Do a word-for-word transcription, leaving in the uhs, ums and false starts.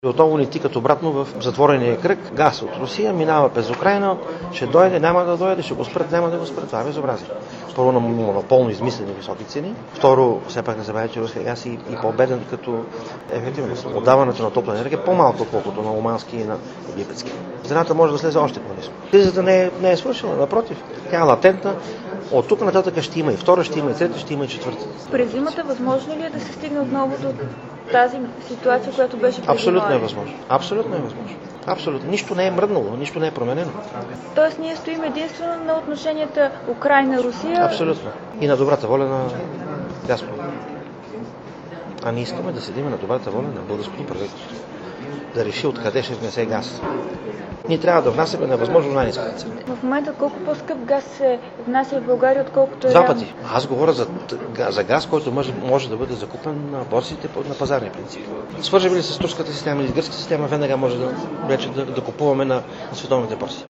Отново ни тикат обратно в затворения кръг. Газ от Русия минава през Украина, ще дойде, няма да дойде, ще го спрат, няма да го спрат. Това е безобразие. Първо, на монополно измислени високи цени. Второ, все пак не забравяйте, че руския газ е и по-беден като ефективност. Отдаването на топла енергия е по-малко, отколкото на омански и на египетски. Цената може да слезе още по-ниско. Кризата не е, не е свършила, напротив. Тя е латентна. От тук нататък ще има и втора, ще има и трета, ще има и четвърта. През зимата възможно ли е да се стигне отново до тази ситуация, която беше преди Абсолютно е възможно. Абсолютно е възможно. Абсолютно. Нищо не е мръднало, нищо не е променено. Тоест ние стоим единствено на отношенията Украйна-Русия. Абсолютно. И на добрата воля на Газпром. А ние искаме да седим на добрата воля на българското правителство. Да реши откъде ще внесе газ. Ние трябва да внасяме на възможно най-ниска цена. В момента колко по-скъп газ се внася в България, отколкото е Два реално? пъти. Аз говоря за, за газ, който може, може да бъде закупен на борсите на пазарния принцип. Свържем ли се с турската система или с гръцката система, веднага може да, вече да, да купуваме на, на световните борси.